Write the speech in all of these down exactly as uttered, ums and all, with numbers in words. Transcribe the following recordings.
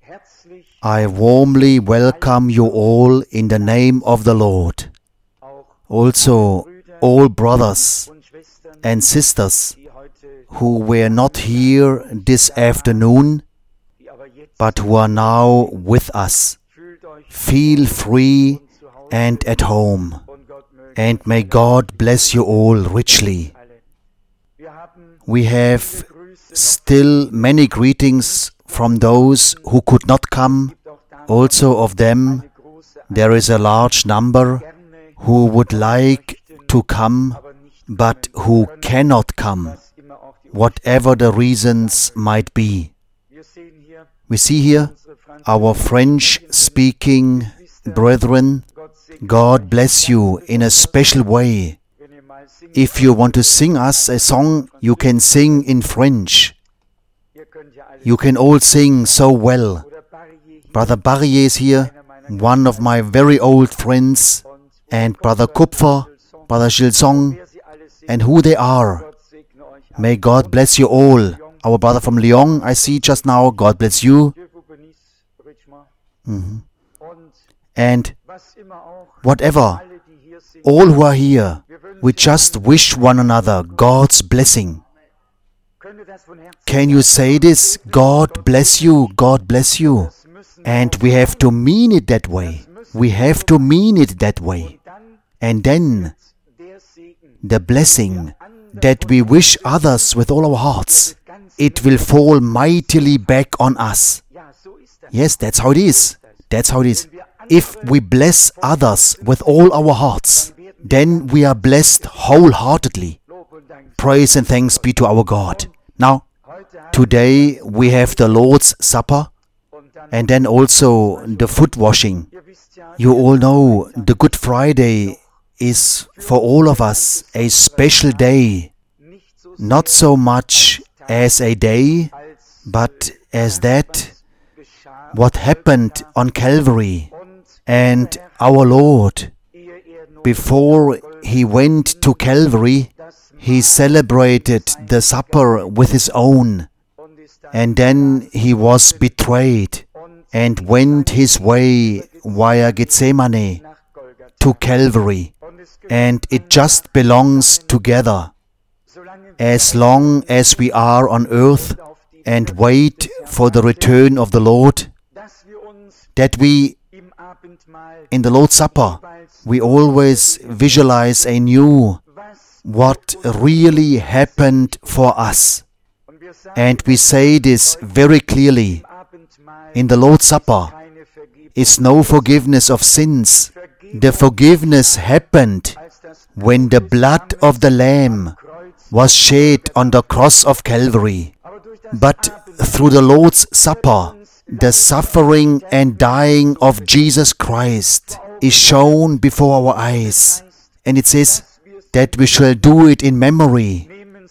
I warmly welcome you all in the name of the Lord. Also, all brothers and sisters who were not here this afternoon, but who are now with us. Feel free and at home, and may God bless you all richly. We have still many greetings from those who could not come. Also of them, there is a large number who would like to come, but who cannot come, whatever the reasons might be. We see here our French-speaking brethren. God bless you in a special way. If you want to sing us a song, you can sing in French. You can all sing so well. Brother Barrier is here, one of my very old friends, and Brother Kupfer, Brother Gilsong, and who they are. May God bless you all. Our brother from Lyon, I see just now, God bless you. Mm-hmm. And whatever, all who are here, we just wish one another God's blessing. Can you say this? God bless you, God bless you. And we have to mean it that way. We have to mean it that way. And then the blessing that we wish others with all our hearts, it will fall mightily back on us. Yes, that's how it is. That's how it is. If we bless others with all our hearts, then we are blessed wholeheartedly. Praise and thanks be to our God. Now, today we have the Lord's Supper and then also the foot washing. You all know the Good Friday is for all of us a special day. Not so much as a day, but as that what happened on Calvary. And our Lord, before He went to Calvary, He celebrated the supper with His own. And then He was betrayed and went His way via Gethsemane to Calvary. And it just belongs together. As long as we are on earth and wait for the return of the Lord, that we, in the Lord's Supper, we always visualize anew what really happened for us. And we say this very clearly. In the Lord's Supper is no forgiveness of sins. The forgiveness happened when the blood of the Lamb was shed on the cross of Calvary. But through the Lord's Supper, the suffering and dying of Jesus Christ is shown before our eyes. And it says that we shall do it in memory,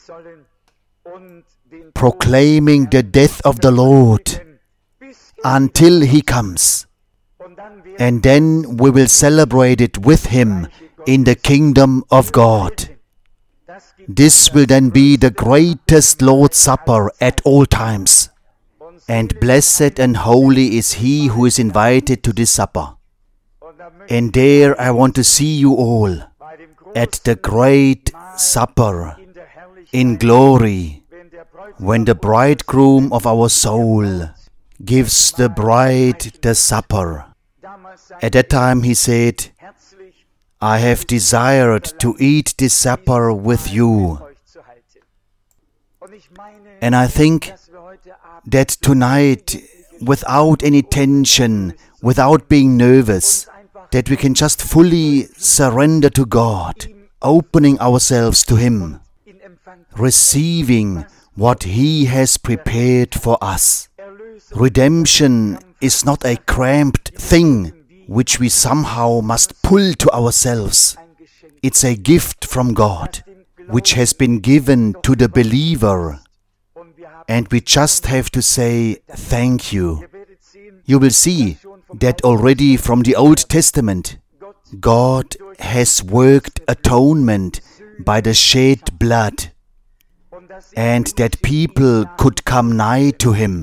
proclaiming the death of the Lord until He comes. And then we will celebrate it with Him in the kingdom of God. This will then be the greatest Lord's Supper at all times. And blessed and holy is he who is invited to this supper. And there I want to see you all at the great supper in glory, when the bridegroom of our soul gives the bride the supper. At that time he said, I have desired to eat this supper with you. And I think that tonight, without any tension, without being nervous, that we can just fully surrender to God, opening ourselves to Him, receiving what He has prepared for us. Redemption is not a cramped thing which we somehow must pull to ourselves. It's a gift from God, which has been given to the believer. And we just have to say, thank you. You will see that already from the Old Testament, God has worked atonement by the shed blood, and that people could come nigh to Him.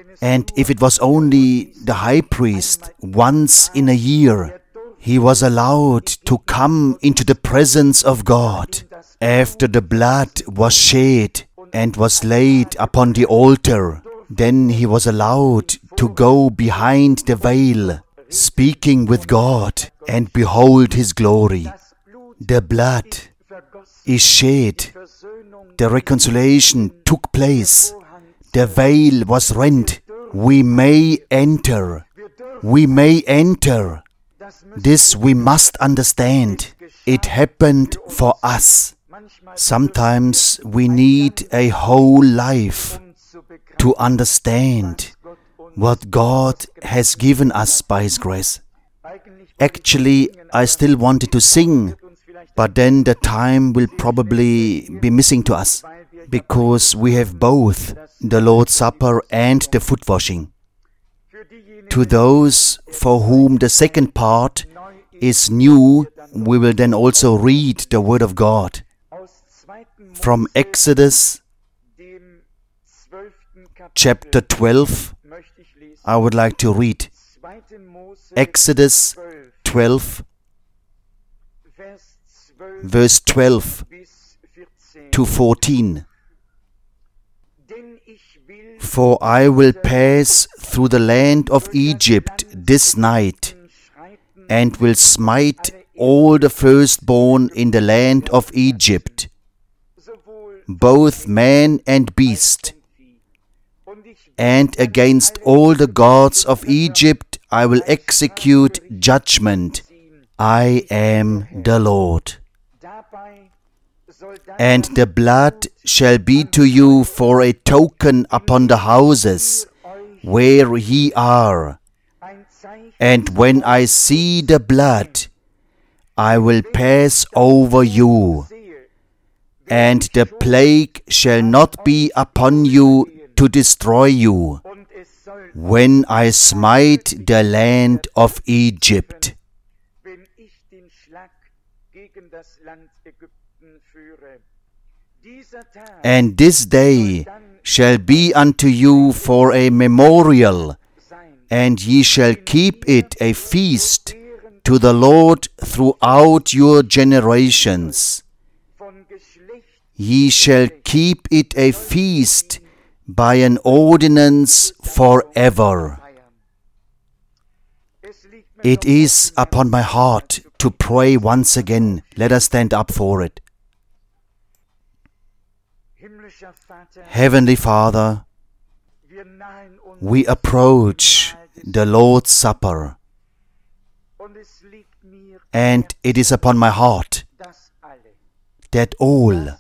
And if it was only the high priest once in a year, he was allowed to come into the presence of God after the blood was shed and was laid upon the altar. Then he was allowed to go behind the veil, speaking with God, and behold His glory. The blood is shed. The reconciliation took place. The veil was rent. We may enter. We may enter. This we must understand. It happened for us. Sometimes we need a whole life to understand what God has given us by His grace. Actually, I still wanted to sing, but then the time will probably be missing to us, because we have both the Lord's Supper and the foot washing. To those for whom the second part is new, we will then also read the Word of God. From Exodus chapter twelve, I would like to read Exodus twelve, verse twelve to fourteen. For I will pass through the land of Egypt this night, and will smite all the firstborn in the land of Egypt, both man and beast. And against all the gods of Egypt I will execute judgment. I am the Lord. And the blood shall be to you for a token upon the houses where ye are. And when I see the blood, I will pass over you, and the plague shall not be upon you to destroy you, when I smite the land of Egypt. And this day shall be unto you for a memorial, and ye shall keep it a feast to the Lord throughout your generations. Ye shall keep it a feast by an ordinance forever. It is upon my heart to pray once again. Let us stand up for it. Heavenly Father, we approach the Lord's Supper, and it is upon my heart that all,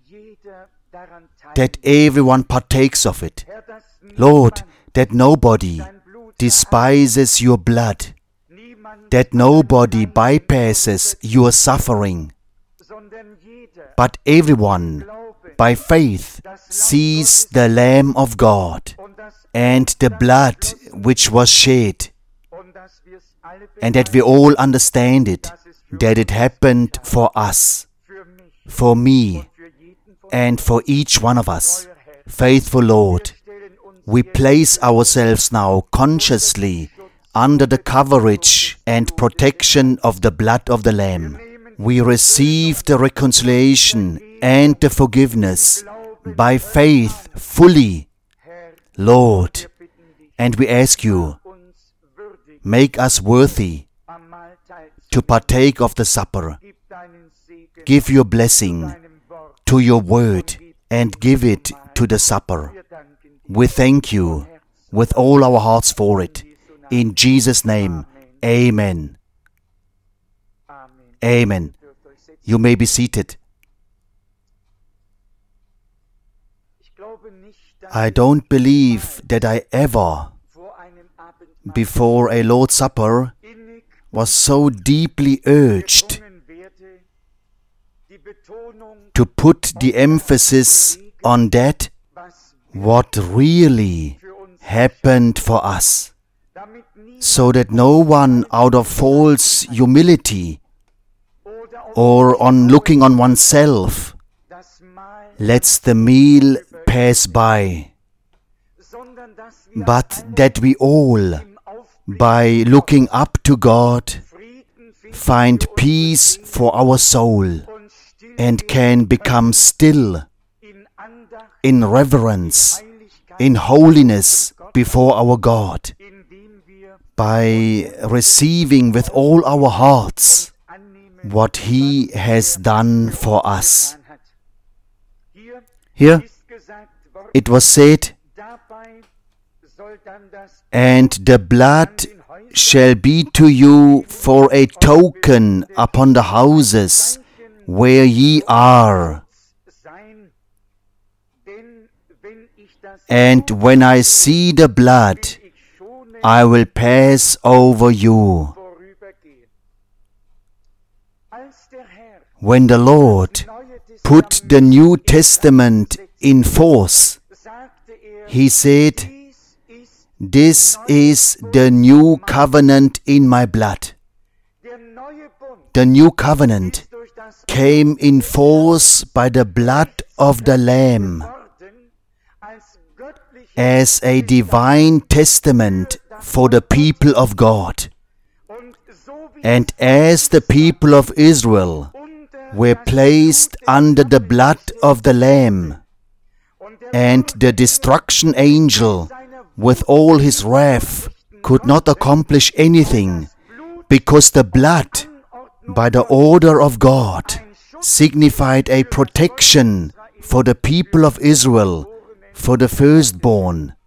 that everyone partakes of it. Lord, that nobody despises your blood, that nobody bypasses your suffering, but everyone by faith sees the Lamb of God and the blood which was shed, and that we all understand it, that it happened for us, for me, and for each one of us. Faithful Lord, we place ourselves now consciously under the coverage and protection of the blood of the Lamb. We receive the reconciliation and the forgiveness by faith fully, Lord, and we ask you, make us worthy to partake of the supper. Give your blessing to your word and give it to the supper. We thank you with all our hearts for it. In Jesus' name, amen. Amen. You may be seated. I don't believe that I ever, before a Lord's Supper, was so deeply urged to put the emphasis on that, what really happened for us, so that no one out of false humility or on looking on oneself lets the meal pass by, but that we all, by looking up to God, find peace for our soul and can become still in reverence, in holiness before our God, by receiving with all our hearts what He has done for us. Here it was said, and the blood shall be to you for a token upon the houses where ye are. And when I see the blood, I will pass over you. When the Lord put the New Testament in force, He said, this is the new covenant in my blood. The new covenant came in force by the blood of the Lamb as a divine testament for the people of God. And as the people of Israel were placed under the blood of the Lamb, and the destruction angel with all his wrath could not accomplish anything, because the blood, by the order of God, signified a protection for the people of Israel, for the firstborn.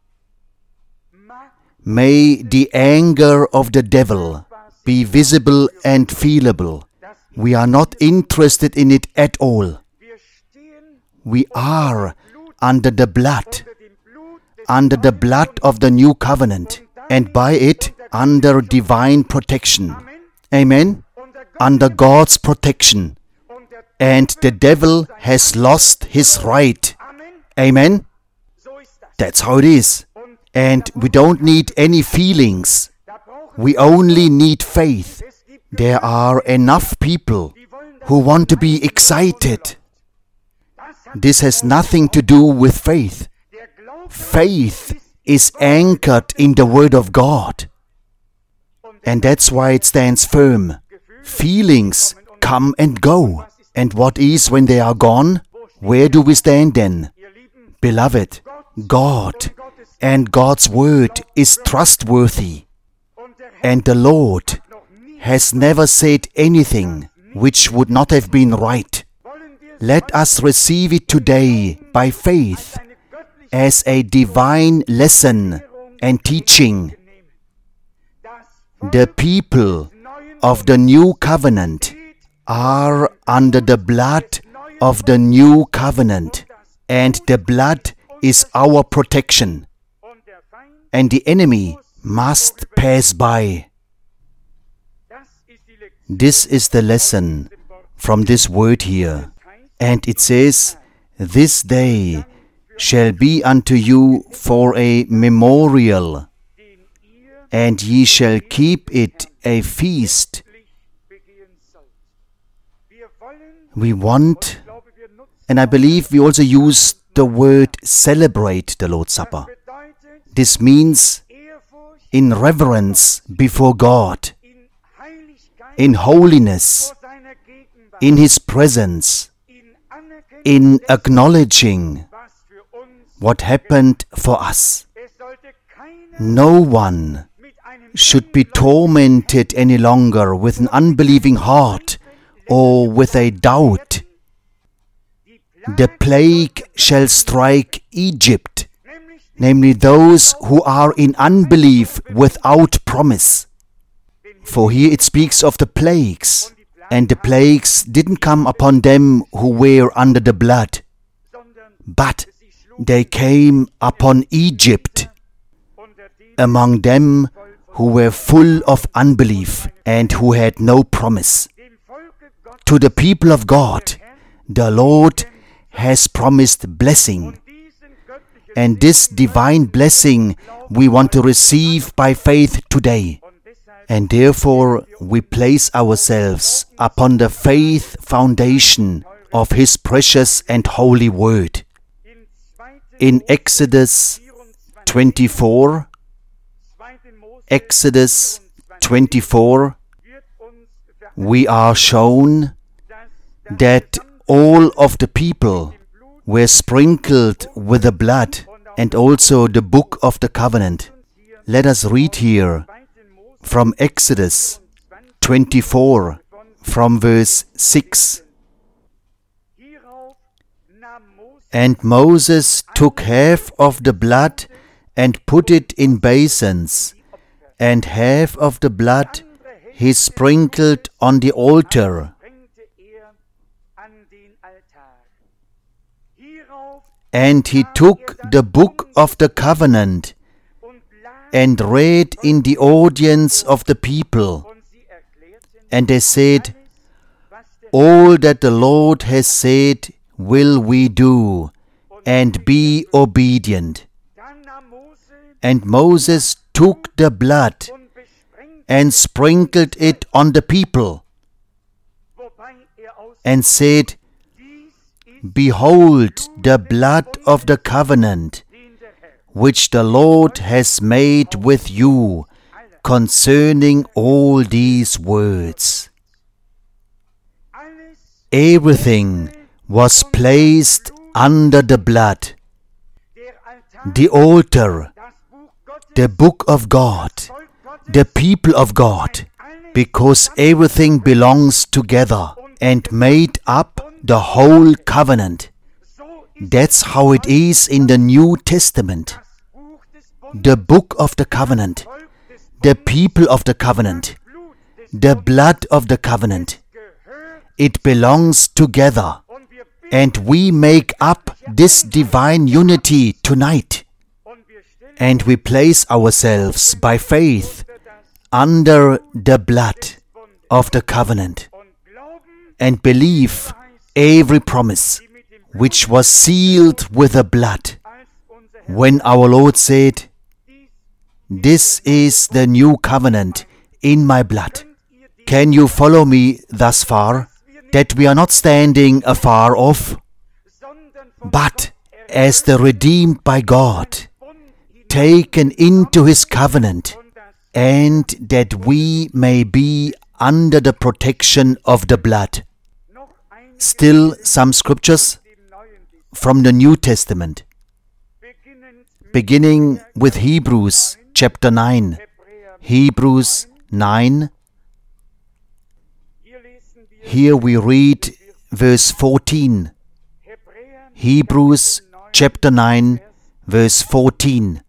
May the anger of the devil be visible and feelable. We are not interested in it at all. We are under the blood, under the blood of the new covenant, and by it under divine protection. Amen? Under God's protection. And the devil has lost his right. Amen? That's how it is. And we don't need any feelings. We only need faith. There are enough people who want to be excited. This has nothing to do with faith. Faith is anchored in the Word of God. And that's why it stands firm. Feelings come and go. And what is when they are gone? Where do we stand then? Beloved, God and God's Word is trustworthy. And the Lord has never said anything which would not have been right. Let us receive it today by faith as a divine lesson and teaching. The people of the new covenant are under the blood of the new covenant, and the blood is our protection, and the enemy must pass by. This is the lesson from this word here. And it says, this day shall be unto you for a memorial, and ye shall keep it a feast. We want, and I believe we also use the word celebrate the Lord's Supper. This means in reverence before God, in holiness, in His presence, in acknowledging what happened for us. No one should be tormented any longer with an unbelieving heart or with a doubt. The plague shall strike Egypt, namely those who are in unbelief without promise. For here it speaks of the plagues, and the plagues didn't come upon them who were under the blood, but they came upon Egypt, among them who were full of unbelief and who had no promise. To the people of God, the Lord has promised blessing, and this divine blessing we want to receive by faith today. And therefore we place ourselves upon the faith foundation of His precious and holy Word. In Exodus twenty-four, Exodus twenty-four, we are shown that all of the people were sprinkled with the blood, and also the book of the covenant. Let us read here from Exodus twenty-four, from verse six. And Moses took half of the blood and put it in basins, and half of the blood he sprinkled on the altar. And he took the book of the covenant and read in the audience of the people. And they said, all that the Lord has said will we do, and be obedient. And Moses took the blood and sprinkled it on the people, and said, behold the blood of the covenant, which the Lord has made with you concerning all these words. Everything was placed under the blood. The altar, the book of God, the people of God, because everything belongs together and made up the whole covenant. That's how it is in the New Testament. The book of the covenant, the people of the covenant, the blood of the covenant. It belongs together, and we make up this divine unity tonight. And we place ourselves by faith under the blood of the covenant, and believe every promise which was sealed with the blood. When our Lord said, this is the new covenant in my blood. Can you follow me thus far? That we are not standing afar off, but as the redeemed by God, taken into His covenant, and that we may be under the protection of the blood. Still some scriptures from the New Testament, beginning with Hebrews chapter nine. Hebrews nine. Here we read verse fourteen. Hebrews chapter nine, verse fourteen.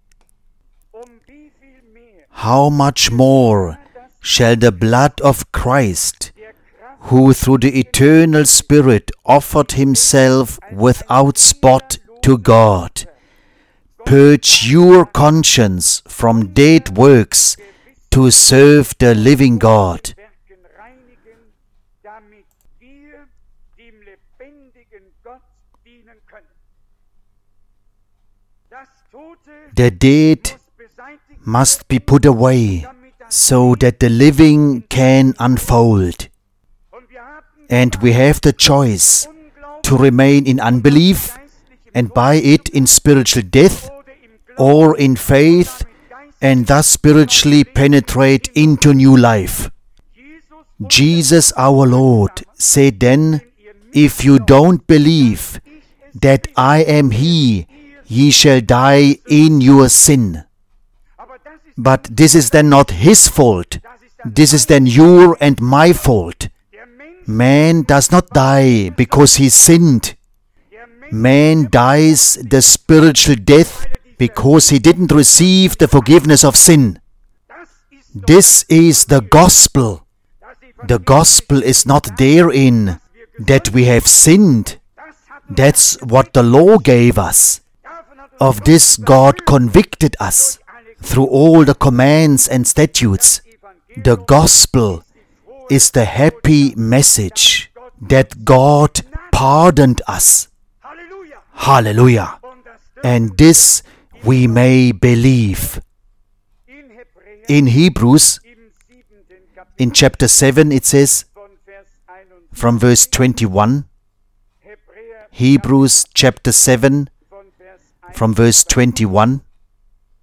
How much more shall the blood of Christ, who through the eternal Spirit offered Himself without spot to God, purge your conscience from dead works to serve the living God. The dead must be put away so that the living can unfold. And we have the choice to remain in unbelief and by it in spiritual death, or in faith and thus spiritually penetrate into new life. Jesus our Lord said then, if you don't believe that I am He, ye shall die in your sin. But this is then not His fault. This is then your and my fault. Man does not die because he sinned. Man dies the spiritual death because he didn't receive the forgiveness of sin. This is the gospel. The gospel is not therein that we have sinned. That's what the law gave us. Of this God convicted us through all the commands and statutes. The gospel is the happy message that God pardoned us. Hallelujah! And this we may believe. In Hebrews, in chapter seven, it says, from verse twenty-one, Hebrews chapter seven, from verse twenty-one,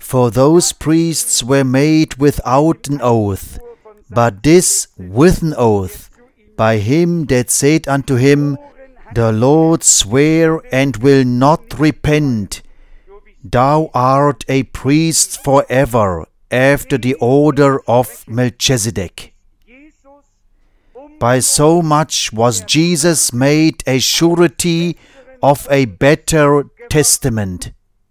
For those priests were made without an oath, but this with an oath, by him that said unto him, The Lord sware and will not repent, Thou art a priest forever, after the order of Melchizedek. By so much was Jesus made a surety of a better testament.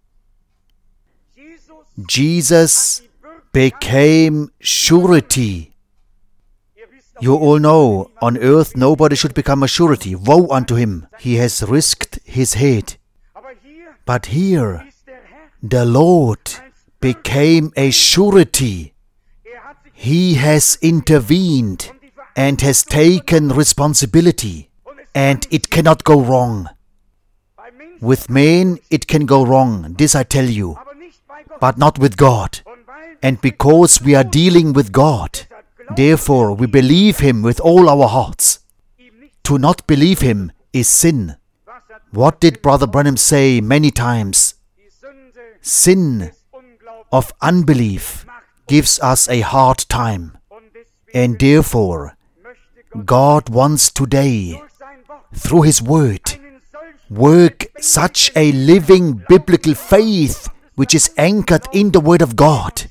Jesus became surety. You all know, on earth nobody should become a surety. Woe unto him! He has risked his head. But here, the Lord became a surety. He has intervened and has taken responsibility, and it cannot go wrong. With men it can go wrong, this I tell you, but not with God. And because we are dealing with God, therefore we believe Him with all our hearts. To not believe Him is sin. What did Brother Branham say many times? Sin of unbelief gives us a hard time. And therefore, God wants today, through His Word, work such a living biblical faith which is anchored in the Word of God,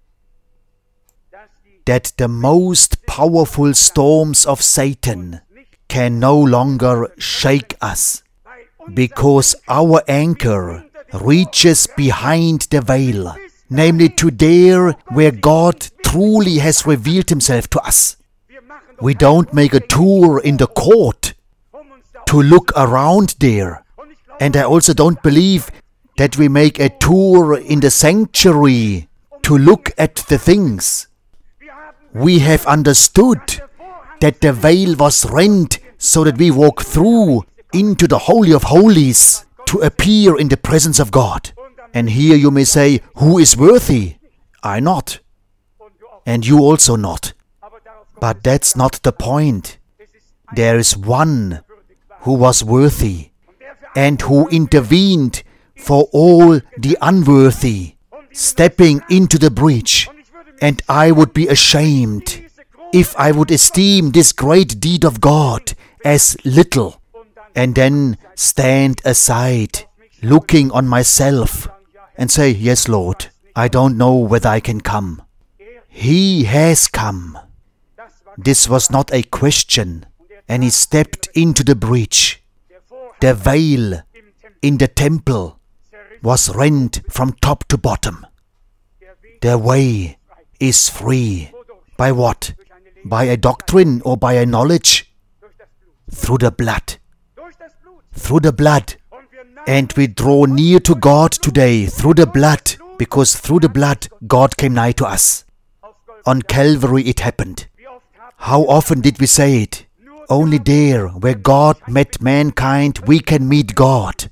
that the most powerful storms of Satan can no longer shake us, because our anchor reaches behind the veil, namely to there where God truly has revealed Himself to us. We don't make a tour in the court to look around there. And I also don't believe that we make a tour in the sanctuary to look at the things. We have understood that the veil was rent so that we walk through into the Holy of Holies to appear in the presence of God. And here you may say, who is worthy? I not. And you also not. But that's not the point. There is one who was worthy and who intervened for all the unworthy, stepping into the breach. And I would be ashamed if I would esteem this great deed of God as little, and then stand aside, looking on myself, and say, yes, Lord, I don't know whether I can come. He has come. This was not a question, and He stepped into the breach. The veil in the temple was rent from top to bottom. The way is free. By what? By a doctrine or by a knowledge? Through the blood. Through the blood. And we draw near to God today through the blood, because through the blood God came nigh to us. On Calvary it happened. How often did we say it? Only there where God met mankind we can meet God.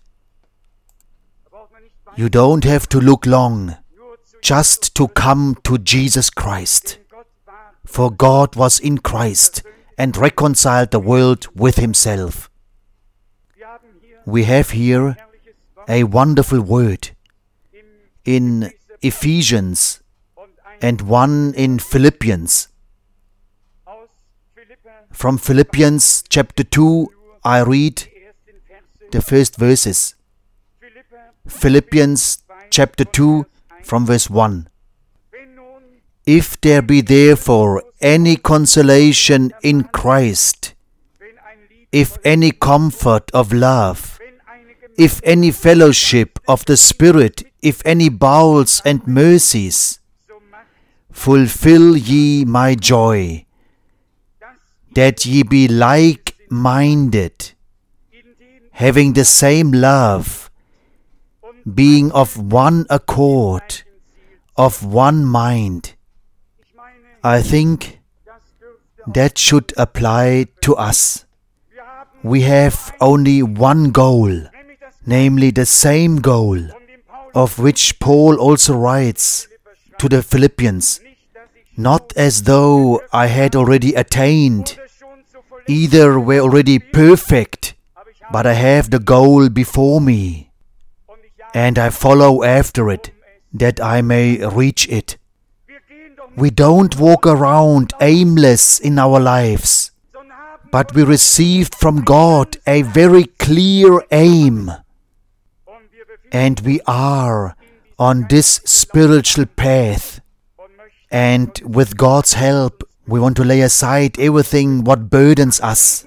You don't have to look long just to come to Jesus Christ. For God was in Christ and reconciled the world with Himself. We have here a wonderful word in Ephesians and one in Philippians. From Philippians chapter two, I read the first verses. Philippians chapter two, from verse one. If there be therefore any consolation in Christ, if any comfort of love, if any fellowship of the Spirit, if any bowels and mercies, fulfill ye my joy, that ye be like-minded, having the same love, being of one accord, of one mind. I think that should apply to us. We have only one goal, namely the same goal, of which Paul also writes to the Philippians, not as though I had already attained, either were already perfect, but I have the goal before me, and I follow after it, that I may reach it. We don't walk around aimless in our lives, but we received from God a very clear aim. And we are on this spiritual path. And with God's help, we want to lay aside everything what burdens us,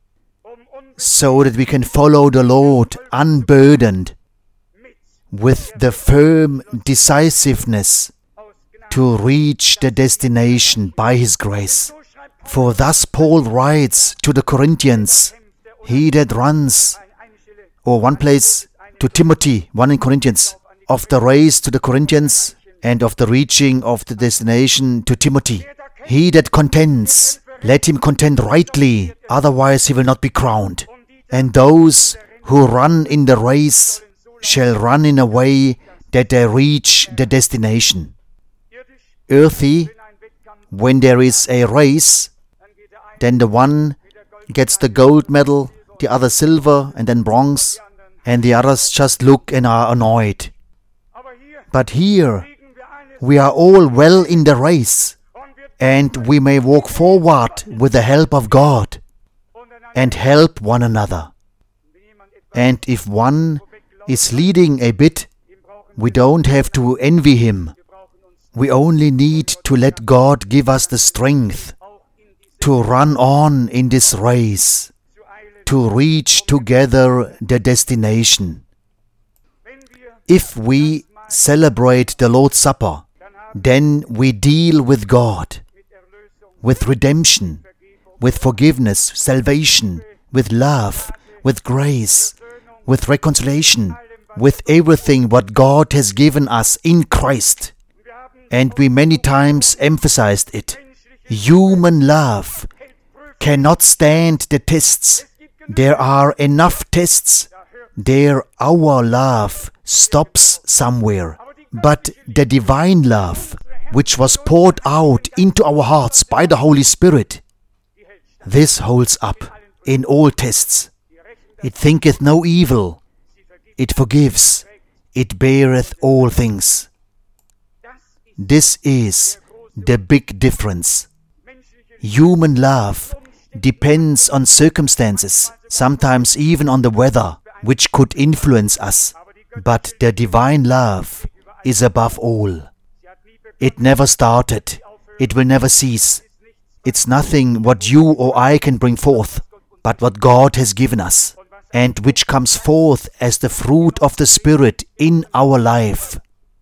so that we can follow the Lord unburdened, with the firm decisiveness to reach the destination by His grace. For thus Paul writes to the Corinthians, he that runs, or one place to Timothy, one in Corinthians, of the race to the Corinthians, and of the reaching of the destination to Timothy. He that contends, let him contend rightly, otherwise he will not be crowned. And those who run in the race shall run in a way that they reach the destination. Earthy, when there is a race, then the one gets the gold medal, the other silver, and then bronze, and the others just look and are annoyed. But here, we are all well in the race, and we may walk forward with the help of God and help one another. And if one is leading a bit, we don't have to envy him. We only need to let God give us the strength to run on in this race, to reach together the destination. If we celebrate the Lord's Supper, then we deal with God, with redemption, with forgiveness, salvation, with love, with grace, with reconciliation, with everything what God has given us in Christ. And we many times emphasized it. Human love cannot stand the tests. There are enough tests. There our love stops somewhere. But the divine love, which was poured out into our hearts by the Holy Spirit, this holds up in all tests. It thinketh no evil. It forgives. It beareth all things. This is the big difference. Human love depends on circumstances, sometimes even on the weather, which could influence us. But the divine love is above all. It never started. It will never cease. It's nothing what you or I can bring forth, but what God has given us, and which comes forth as the fruit of the Spirit in our life.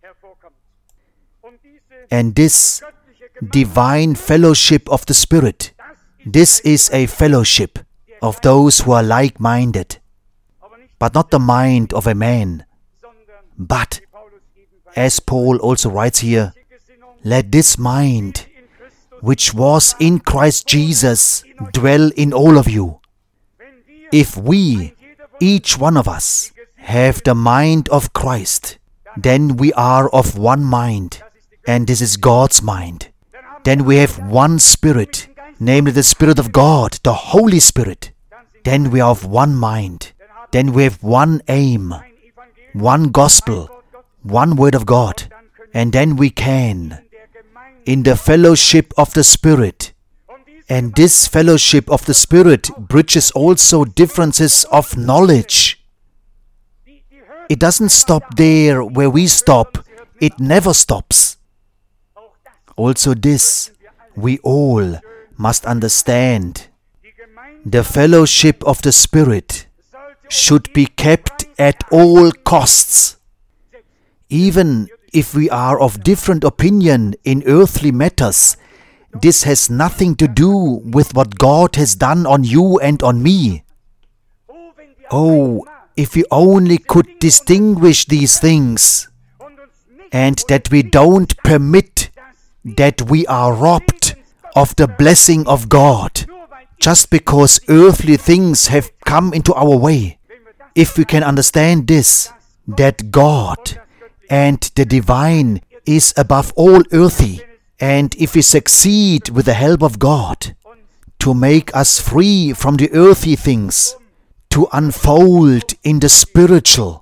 And this divine fellowship of the Spirit, this is a fellowship of those who are like-minded, but not the mind of a man, but, as Paul also writes here, let this mind, which was in Christ Jesus, dwell in all of you. If we, each one of us, have the mind of Christ, then we are of one mind, and this is God's mind. Then we have one Spirit, namely the Spirit of God, the Holy Spirit. Then we are of one mind. Then we have one aim, one gospel, one word of God. And then we can, in the fellowship of the Spirit, and this fellowship of the Spirit bridges also differences of knowledge. It doesn't stop there where we stop. It never stops. Also this, we all must understand. The fellowship of the Spirit should be kept at all costs. Even if we are of different opinion in earthly matters, this has nothing to do with what God has done on you and on me. Oh, if we only could distinguish these things, and that we don't permit that we are robbed of the blessing of God, just because earthly things have come into our way. If we can understand this, that God and the divine is above all earthy, and if we succeed with the help of God to make us free from the earthy things, to unfold in the spiritual, to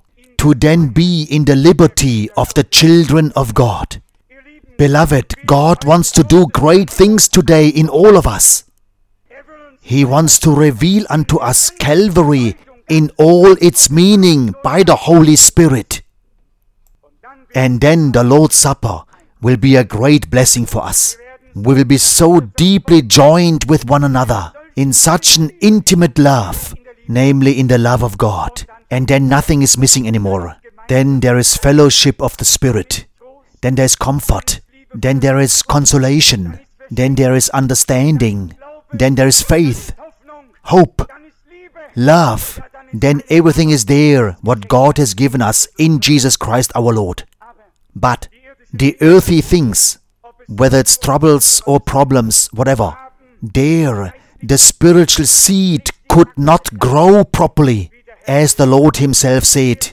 to then be in the liberty of the children of God. Beloved, God wants to do great things today in all of us. He wants to reveal unto us Calvary in all its meaning by the Holy Spirit. And then the Lord's Supper will be a great blessing for us. We will be so deeply joined with one another in such an intimate love, namely in the love of God. And then nothing is missing anymore. Then there is fellowship of the Spirit. Then there is comfort. Then there is consolation. Then there is understanding. Then there is faith, hope, love. Then everything is there, what God has given us in Jesus Christ our Lord. But the earthly things, whether it's troubles or problems, whatever, there the spiritual seed could not grow properly, as the Lord Himself said.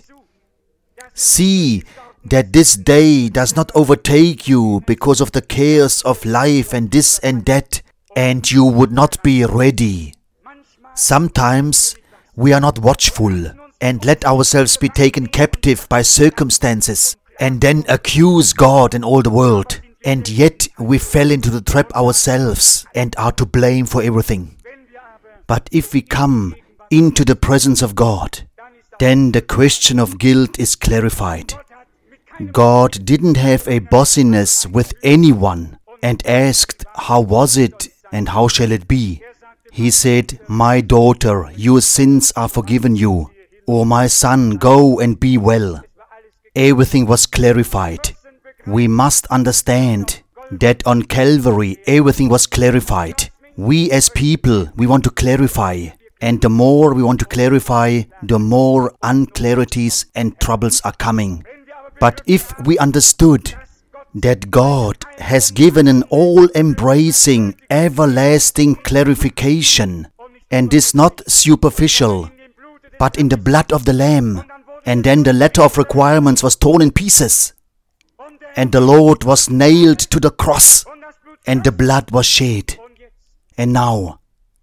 See that this day does not overtake you because of the cares of life and this and that, and you would not be ready. Sometimes we are not watchful and let ourselves be taken captive by circumstances and then accuse God and all the world. And yet we fell into the trap ourselves and are to blame for everything. But if we come into the presence of God, then the question of guilt is clarified. God didn't have a bossiness with anyone and asked, how was it and how shall it be? He said, my daughter, your sins are forgiven you. Or my son, go and be well. Everything was clarified. We must understand that on Calvary everything was clarified. We as people, we want to clarify. And the more we want to clarify, the more unclarities and troubles are coming. But if we understood that God has given an all-embracing, everlasting clarification, and is not superficial, but in the blood of the Lamb, and then the letter of requirements was torn in pieces, and the Lord was nailed to the cross, and the blood was shed. And now,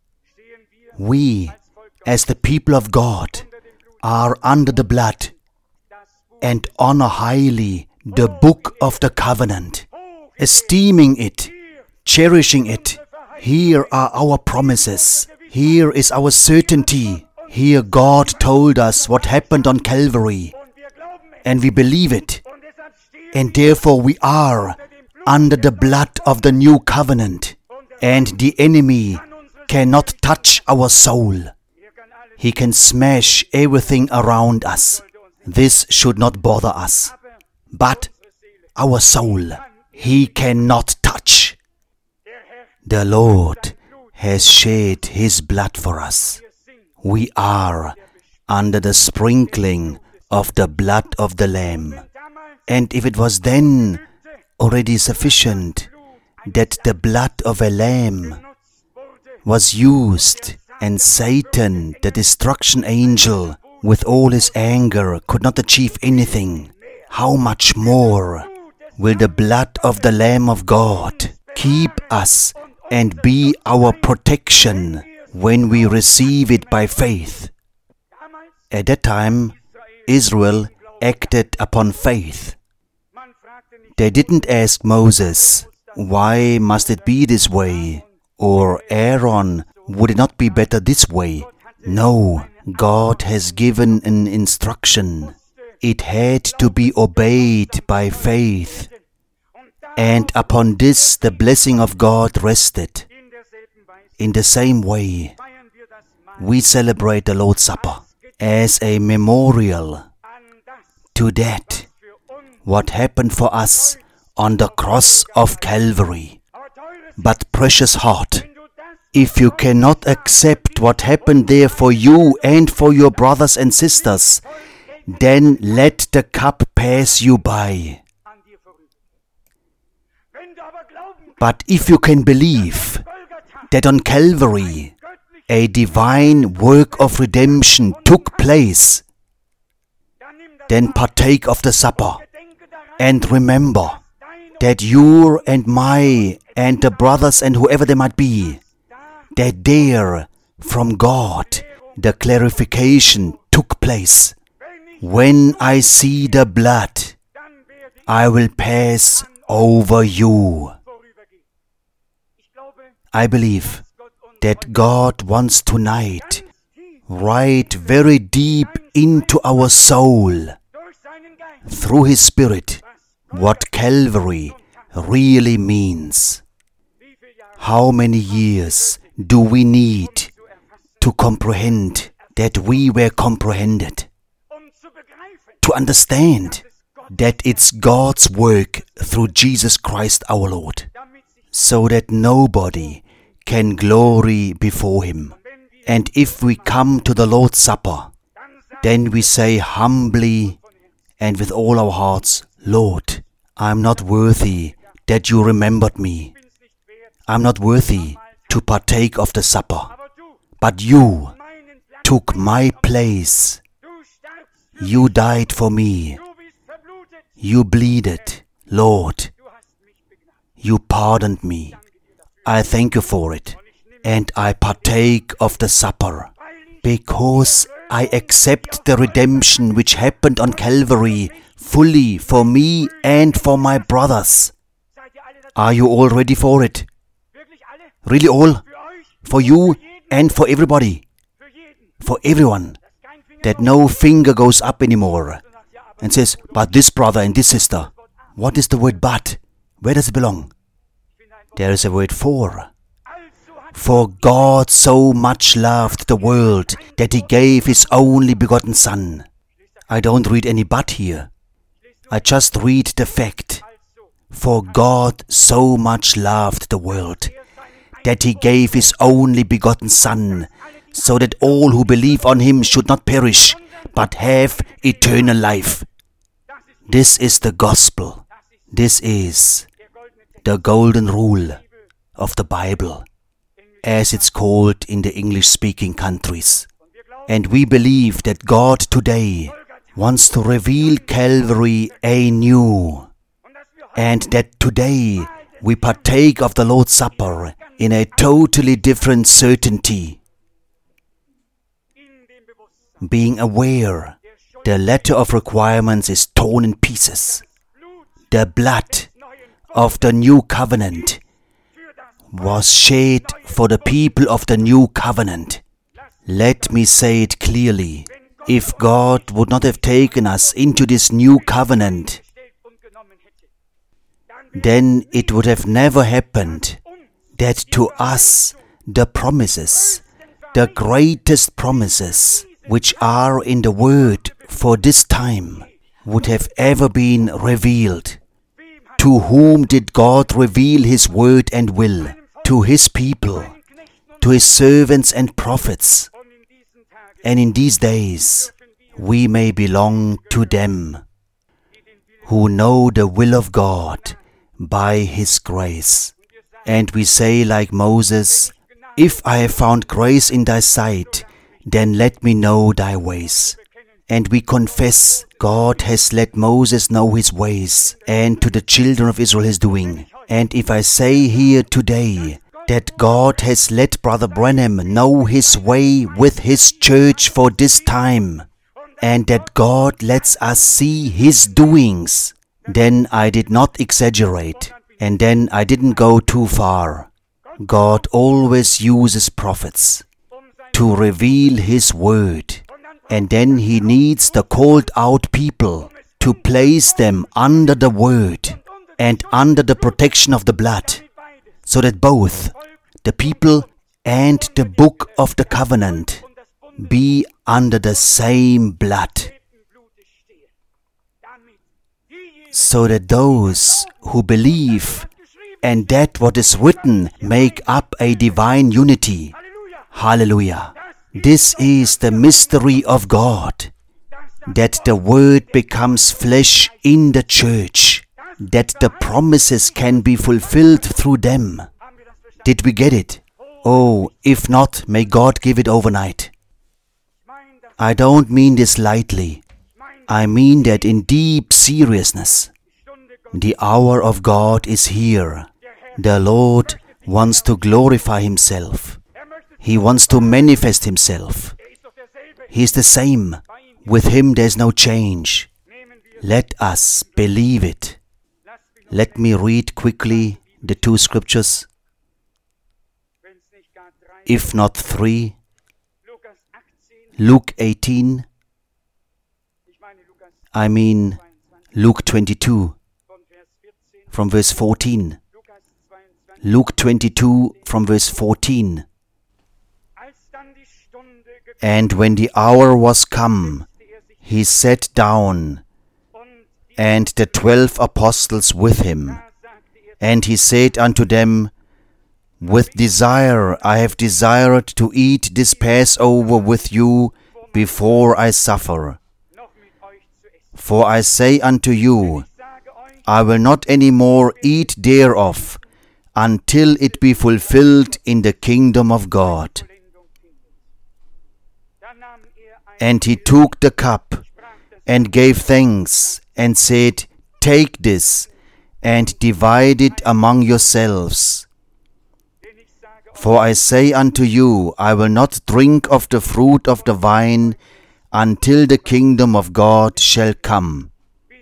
we, as the people of God, are under the blood, and honor highly the book of the covenant, esteeming it, cherishing it. Here are our promises. Here is our certainty. Here God told us what happened on Calvary, and we believe it. And therefore we are under the blood of the new covenant, and the enemy cannot touch our soul. He can smash everything around us. This should not bother us. But our soul, He cannot touch. The Lord has shed His blood for us. We are under the sprinkling of the blood of the Lamb. And if it was then already sufficient that the blood of a lamb was used, and Satan, the destruction angel, with all his anger, could not achieve anything, how much more will the blood of the Lamb of God keep us and be our protection when we receive it by faith? At that time, Israel acted upon faith. They didn't ask Moses, why must it be this way? Or Aaron, would it not be better this way? No, God has given an instruction. It had to be obeyed by faith. And upon this the blessing of God rested. In the same way, we celebrate the Lord's Supper as a memorial to that what happened for us on the cross of Calvary. But precious heart, if you cannot accept what happened there for you and for your brothers and sisters, then let the cup pass you by. But if you can believe that on Calvary a divine work of redemption took place, then partake of the supper and remember that your and my and the brothers and whoever they might be, that there from God the clarification took place. when I see the blood, I will pass over you. I believe that God wants tonight, right very deep into our soul, through His Spirit, what Calvary really means. How many years do we need to comprehend that we were comprehended? To understand that it's God's work through Jesus Christ our Lord, so that nobody can glory before Him. And if we come to the Lord's Supper, then we say humbly and with all our hearts, Lord, I'm not worthy that you remembered me. I'm not worthy to partake of the supper. But you took my place. You died for me. You bleeded, Lord. You pardoned me. I thank you for it. And I partake of the supper, because I accept the redemption which happened on Calvary fully for me and for my brothers. Are you all ready for it? Really all? For you and for everybody. For everyone. That no finger goes up anymore and says, but this brother and this sister. What is the word but? Where does it belong? There is a word for. For God so much loved the world that He gave His only begotten Son. I don't read any but here. I just read the fact. For God so much loved the world that He gave His only begotten Son, so that all who believe on Him should not perish, but have eternal life. This is the gospel. This is the golden rule of the Bible, as it's called in the English-speaking countries. And we believe that God today wants to reveal Calvary anew, and that today we partake of the Lord's Supper in a totally different certainty, being aware the letter of requirements is torn in pieces. The blood of the new covenant was shed for the people of the new covenant. Let me say it clearly. If God would not have taken us into this new covenant, then it would have never happened that to us the promises, the greatest promises which are in the Word for this time, would have ever been revealed. To whom did God reveal His word and will? To His people, to His servants and prophets. And in these days we may belong to them who know the will of God by His grace. And we say like Moses, if I have found grace in thy sight, then let me know thy ways. And we confess God has let Moses know his ways, and to the children of Israel his doing. And if I say here today that God has let Brother Branham know his way with his church for this time, and that God lets us see his doings, then I did not exaggerate, and then I didn't go too far. God always uses prophets to reveal His word, and then He needs the called out people to place them under the word and under the protection of the blood, so that both the people and the book of the covenant be under the same blood, so that those who believe and that what is written make up a divine unity. Hallelujah! This is the mystery of God, that the Word becomes flesh in the church, that the promises can be fulfilled through them. Did we get it? Oh, if not, may God give it overnight. I don't mean this lightly. I mean that in deep seriousness. The hour of God is here. The Lord wants to glorify Himself. He wants to manifest Himself. He is the same With Him there's no change. Let us believe it. Let me read quickly the two scriptures, if not three. Luke eighteen, I mean Luke twenty-two, from verse fourteen. Luke twenty-two, from verse fourteen. And when the hour was come, he sat down, and the twelve apostles with him. And he said unto them, With desire I have desired to eat this Passover with you before I suffer. For I say unto you, I will not any more eat thereof, until it be fulfilled in the kingdom of God. And he took the cup, and gave thanks, and said, Take this, and divide it among yourselves. For I say unto you, I will not drink of the fruit of the vine, until the kingdom of God shall come.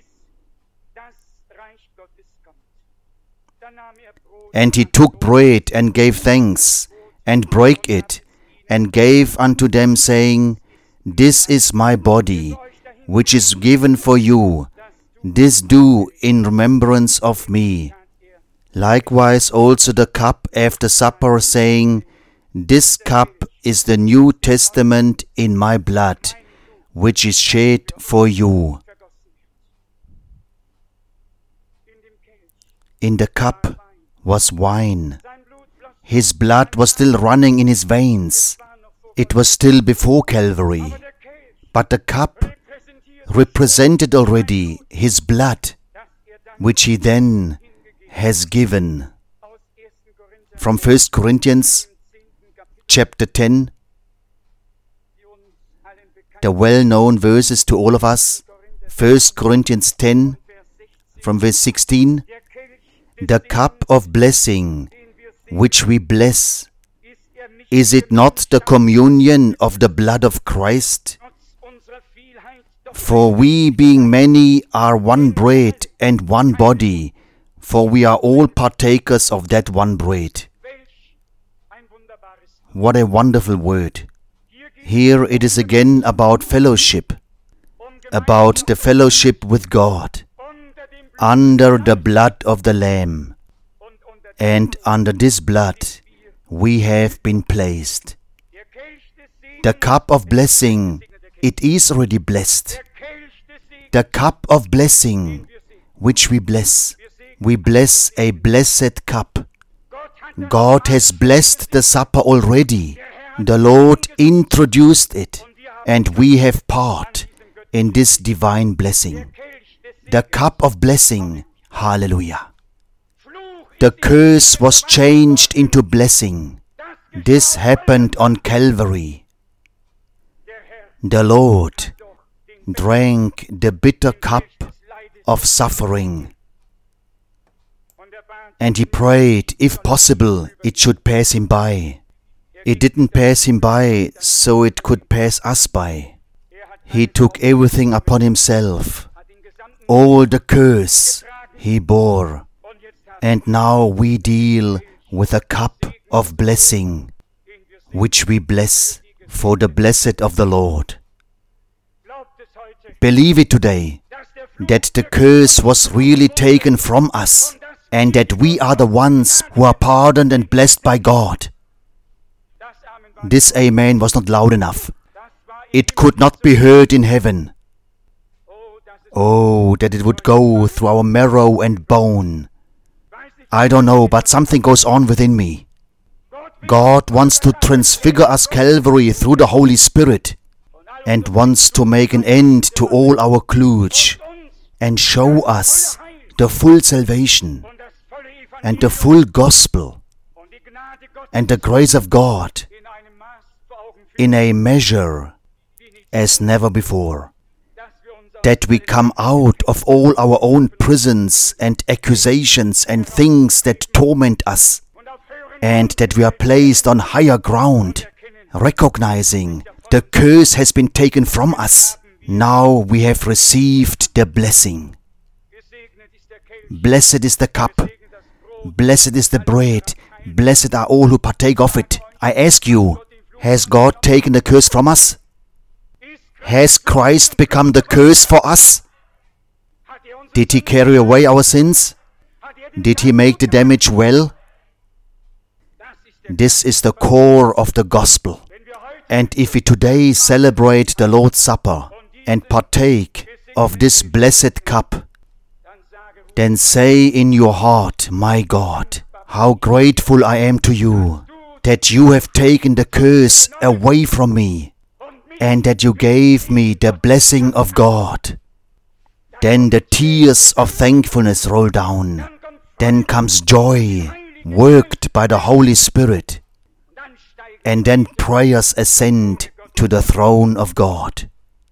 And he took bread, and gave thanks, and brake it, and gave unto them, saying, This is my body, which is given for you. This do in remembrance of me. Likewise also the cup after supper, saying, This cup is the New Testament in my blood, which is shed for you. In the cup was wine. His blood was still running in his veins. It was still before Calvary. But the cup represented already his blood, which he then has given. From First Corinthians chapter ten, the well-known verses to all of us. First Corinthians ten, from verse sixteen. The cup of blessing, which we bless, is it not the communion of the blood of Christ? For we, being many, are one bread and one body, for we are all partakers of that one bread. What a wonderful word. Here it is again about fellowship, about the fellowship with God, under the blood of the Lamb. And under this blood we have been placed. The cup of blessing, it is already blessed. The cup of blessing, which we bless, we bless a blessed cup. God has blessed the supper already. The Lord introduced it, and we have part in this divine blessing. The cup of blessing, hallelujah. The curse was changed into blessing. This happened on Calvary. The Lord drank the bitter cup of suffering, and he prayed, if possible, it should pass him by. It didn't pass him by, so it could pass us by. He took everything upon himself. All the curse he bore. And now we deal with a cup of blessing, which we bless for the blessed of the Lord. Believe it today, that the curse was really taken from us, and that we are the ones who are pardoned and blessed by God. This amen was not loud enough. It could not be heard in heaven. Oh, that it would go through our marrow and bone. I don't know, but something goes on within me. God wants to transfigure us Calvary through the Holy Spirit, and wants to make an end to all our kludge, and show us the full salvation, and the full gospel, and the grace of God in a measure as never before. That we come out of all our own prisons and accusations and things that torment us, and that we are placed on higher ground, recognizing the curse has been taken from us. Now we have received the blessing. Blessed is the cup. Blessed is the bread. Blessed are all who partake of it. I ask you, has God taken the curse from us? Has Christ become the curse for us? Did He carry away our sins? Did He make the damage well? This is the core of the gospel. And if we today celebrate the Lord's Supper and partake of this blessed cup, then say in your heart, my God, how grateful I am to you that you have taken the curse away from me and that you gave me the blessing of God. Then the tears of thankfulness roll down. Then comes joy, worked by the Holy Spirit. And then prayers ascend to the throne of God.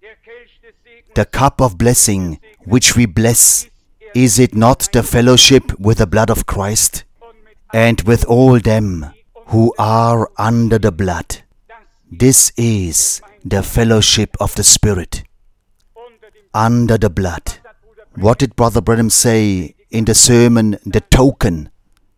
The cup of blessing which we bless, is it not the fellowship with the blood of Christ and with all them who are under the blood? This is the fellowship of the Spirit. Under the blood. What did Brother Branham say in the sermon, the token?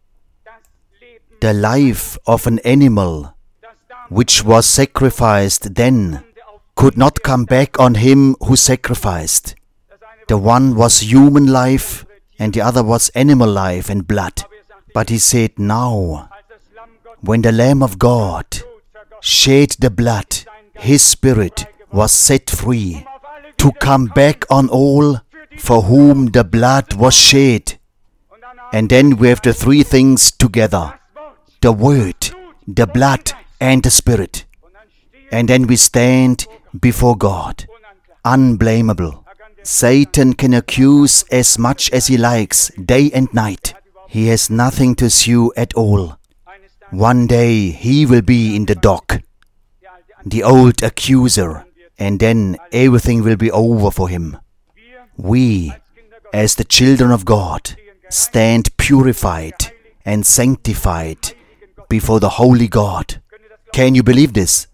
The life of an animal which was sacrificed then could not come back on him who sacrificed. The one was human life and the other was animal life and blood. But he said, now, when the Lamb of God shed the blood, His Spirit was set free to come back on all for whom the blood was shed. And then we have the three things together: the Word, the blood, and the Spirit. And then we stand before God, unblameable. Satan can accuse as much as he likes, day and night. He has nothing to sue at all. One day he will be in the dock, the old accuser, and then everything will be over for him. We, as the children of God, stand purified and sanctified before the holy God. Can you believe this?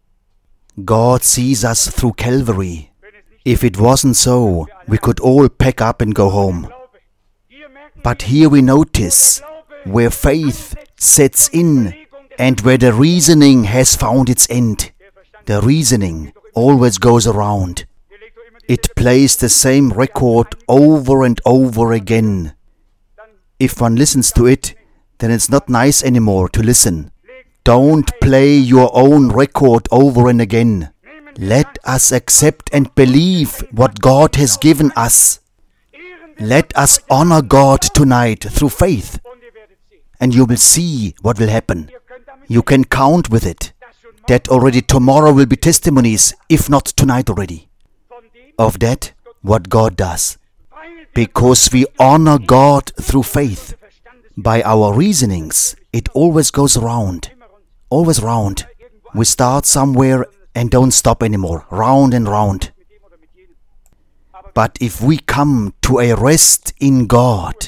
God sees us through Calvary. If it wasn't so, we could all pack up and go home. But here we notice where faith sets in and where the reasoning has found its end. The reasoning always goes around. It plays the same record over and over again. If one listens to it, then it's not nice anymore to listen. Don't play your own record over and again. Let us accept and believe what God has given us. Let us honor God tonight through faith. And you will see what will happen. You can count with it, that already tomorrow will be testimonies, if not tonight already, of that what God does. Because we honor God through faith. By our reasonings, it always goes around. Always round. We start somewhere and don't stop anymore. Round and round. But if we come to a rest in God,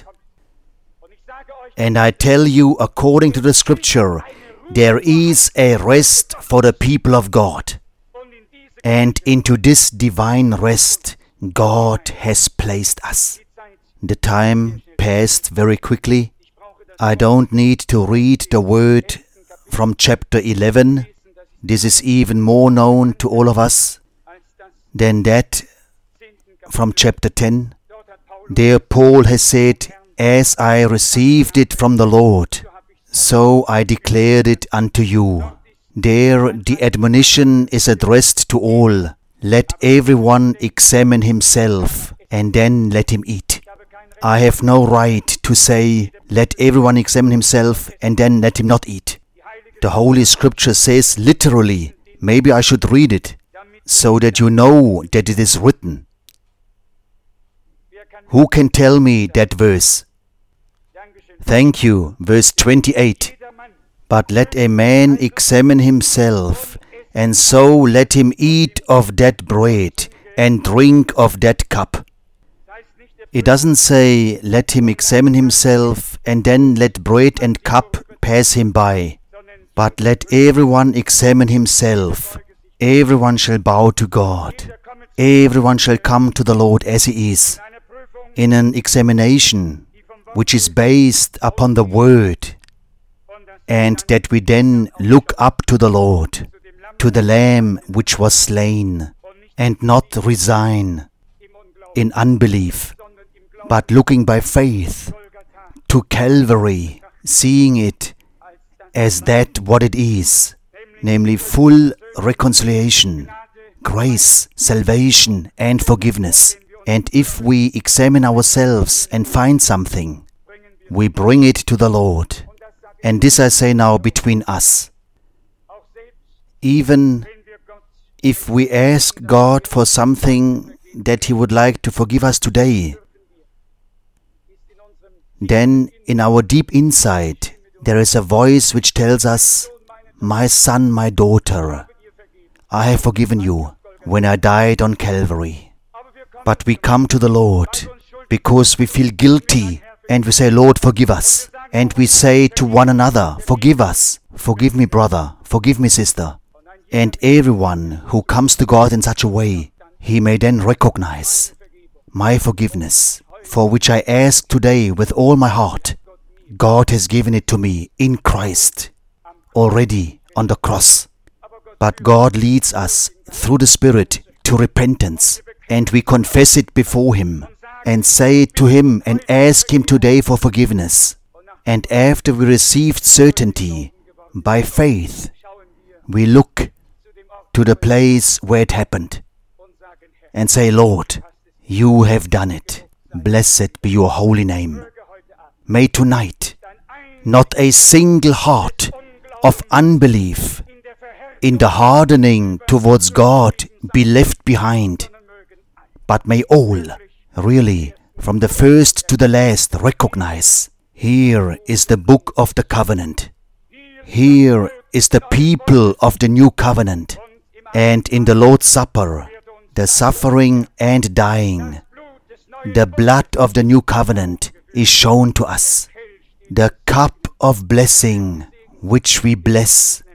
and I tell you, according to the Scripture, there is a rest for the people of God. And into this divine rest, God has placed us. The time passed very quickly. I don't need to read the word from chapter eleven. This is even more known to all of us than that from chapter ten. There Paul has said, as I received it from the Lord, so I declared it unto you. There the admonition is addressed to all. Let everyone examine himself, and then let him eat. I have no right to say, let everyone examine himself, and then let him not eat. The Holy Scripture says literally, maybe I should read it, so that you know that it is written. Who can tell me that verse? Thank you, verse twenty-eight. But let a man examine himself, and so let him eat of that bread, and drink of that cup. It doesn't say, let him examine himself, and then let bread and cup pass him by. But let everyone examine himself. Everyone shall bow to God. Everyone shall come to the Lord as he is, in an examination which is based upon the Word, and that we then look up to the Lord, to the Lamb which was slain, and not resign in unbelief, but looking by faith to Calvary, seeing it as that what it is, namely full reconciliation, grace, salvation, and forgiveness. And if we examine ourselves and find something, we bring it to the Lord. And this I say now between us. Even if we ask God for something that He would like to forgive us today, then in our deep inside there is a voice which tells us, "My son, my daughter, I have forgiven you when I died on Calvary." But we come to the Lord because we feel guilty and we say, "Lord, forgive us." And we say to one another, "Forgive us, forgive me, brother, forgive me, sister." And everyone who comes to God in such a way, he may then recognize my forgiveness, for which I ask today with all my heart. God has given it to me in Christ, already on the cross. But God leads us through the Spirit to repentance, and we confess it before Him, and say it to Him and ask Him today for forgiveness. And after we received certainty, by faith, we look to the place where it happened and say, "Lord, you have done it. Blessed be your holy name." May tonight not a single heart of unbelief in the hardening towards God be left behind, but may all, really, from the first to the last, recognize, here is the book of the covenant. Here is the people of the new covenant. And in the Lord's Supper, the suffering and dying, the blood of the new covenant is shown to us. The cup of blessing which we bless,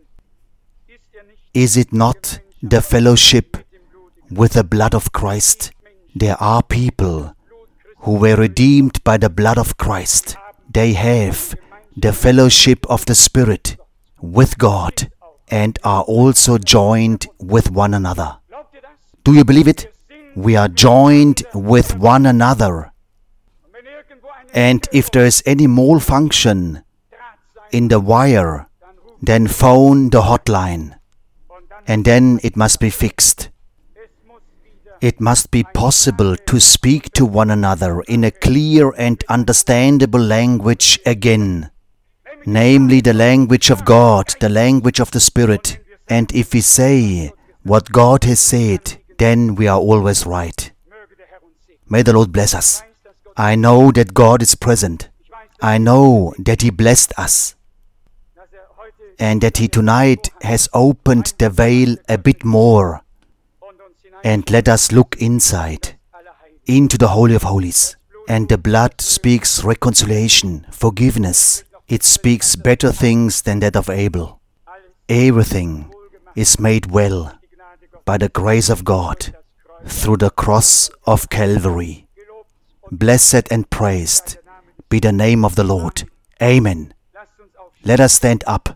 is it not the fellowship with the blood of Christ? There are people who were redeemed by the blood of Christ. They have the fellowship of the Spirit with God and are also joined with one another. Do you believe it? We are joined with one another. And if there is any malfunction in the wire, then phone the hotline, and then it must be fixed. It must be possible to speak to one another in a clear and understandable language again, namely the language of God, the language of the Spirit. And if we say what God has said, then we are always right. May the Lord bless us. I know that God is present. I know that He blessed us, and that He tonight has opened the veil a bit more. And let us look inside, into the Holy of Holies. And the blood speaks reconciliation, forgiveness. It speaks better things than that of Abel. Everything is made well by the grace of God through the cross of Calvary. Blessed and praised be the name of the Lord. Amen. Let us stand up.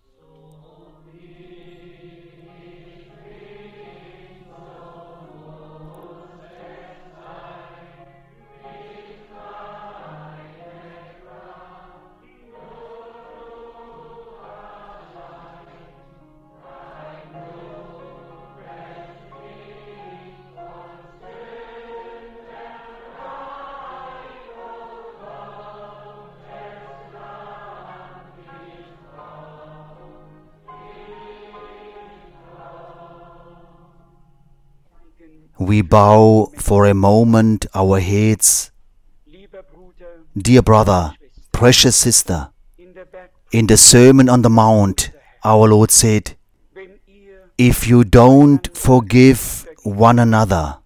We bow for a moment our heads. Dear brother, precious sister, in the Sermon on the Mount, our Lord said, "If you don't forgive one another,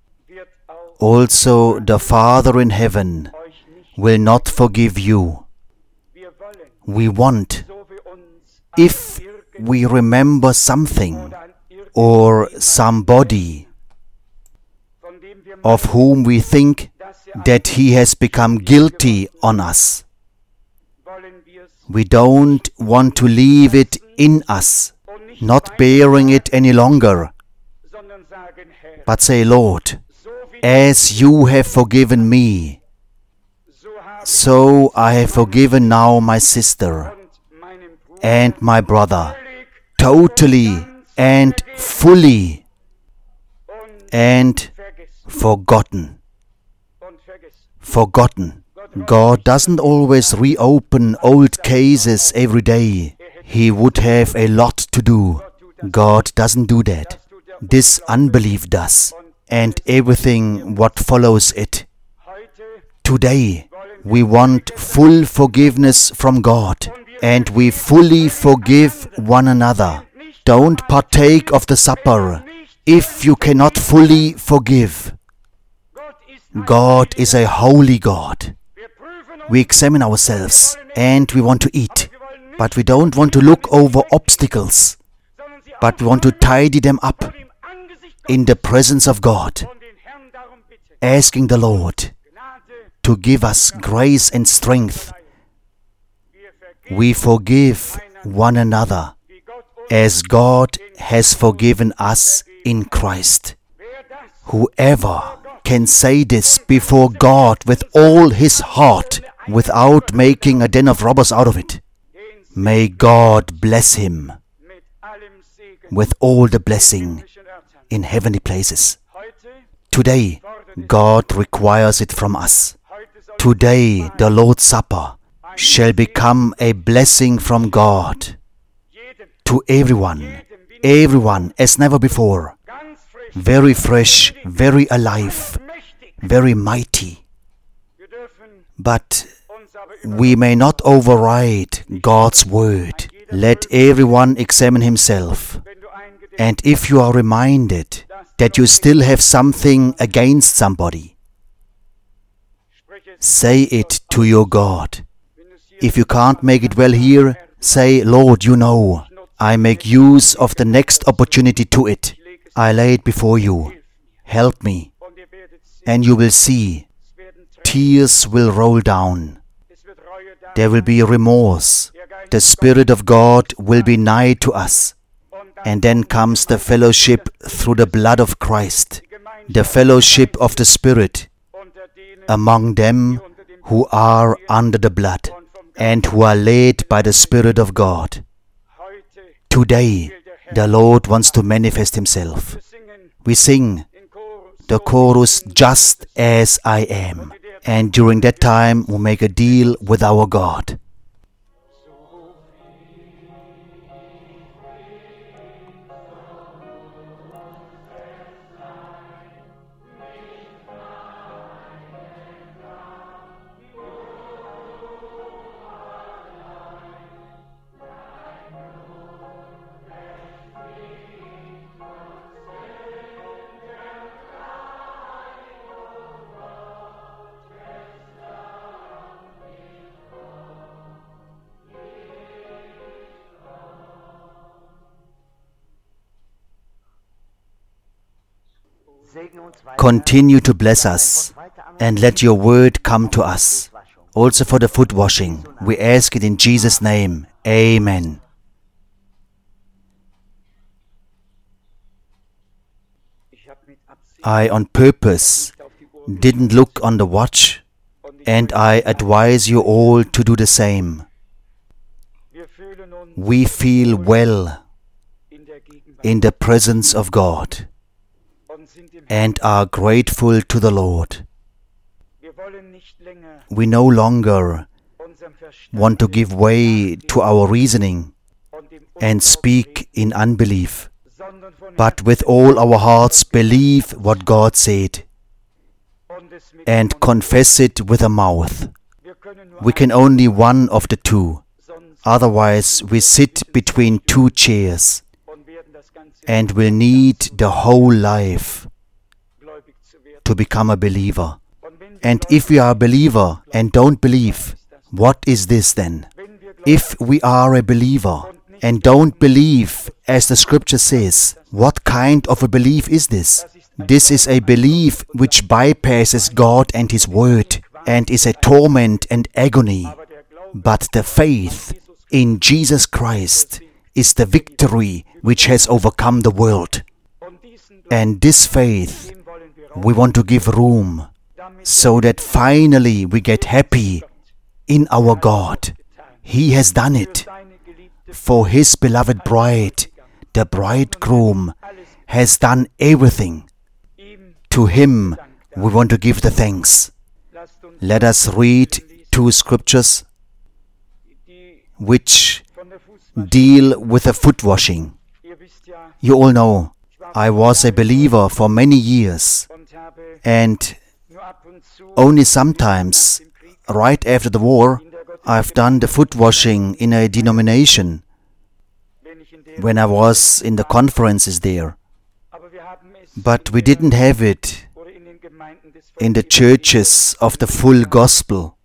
also the Father in heaven will not forgive you." We want, if we remember something or somebody of whom we think that he has become guilty on us. We don't want to leave it in us, not bearing it any longer, but say, Lord, as you have forgiven me, so I have forgiven now my sister and my brother, totally and fully, and forgotten. Forgotten. God doesn't always reopen old cases every day. He would have a lot to do. God doesn't do that. This unbelief does, and everything what follows it. Today, we want full forgiveness from God, and we fully forgive one another. Don't partake of the supper if you cannot fully forgive. God is a holy God. We examine ourselves and we want to eat, but we don't want to look over obstacles, but we want to tidy them up in the presence of God, asking the Lord to give us grace and strength. We forgive one another as God has forgiven us in Christ. Whoever can say this before God with all his heart without making a den of robbers out of it, may God bless him with all the blessing in heavenly places. Today, God requires it from us. Today, the Lord's Supper shall become a blessing from God to everyone, everyone as never before, very fresh, very alive, very mighty. But we may not override God's word. Let everyone examine himself. And if you are reminded that you still have something against somebody, say it to your God. If you can't make it well here, say, Lord, you know, I make use of the next opportunity to it. I lay it before you. Help me. And you will see, tears will roll down. There will be remorse. The Spirit of God will be nigh to us. And then comes the fellowship through the blood of Christ, the fellowship of the Spirit among them who are under the blood and who are led by the Spirit of God. Today, the Lord wants to manifest himself. We sing the chorus, Just As I Am. And during that time, we make a deal with our God. Continue to bless us and let your word come to us. Also for the foot washing, we ask it in Jesus' name. Amen. I on purpose didn't look on the watch, and I advise you all to do the same. We feel well in the presence of God and are grateful to the Lord. We no longer want to give way to our reasoning and speak in unbelief, but with all our hearts believe what God said and confess it with a mouth. We can only one of the two, otherwise we sit between two chairs and will need the whole life to become a believer. And if we are a believer and don't believe, what is this then? If we are a believer and don't believe, as the scripture says, what kind of a belief is this? This is a belief which bypasses God and His Word and is a torment and agony. But the faith in Jesus Christ is the victory which has overcome the world. And this faith we want to give room so that finally we get happy in our God. He has done it. For His beloved bride, the bridegroom has done everything. To Him we want to give the thanks. Let us read two scriptures which deal with the foot washing. You all know, I was a believer for many years, and only sometimes, right after the war, I've done the foot washing in a denomination when I was in the conferences there. But we didn't have it in the churches of the full gospel.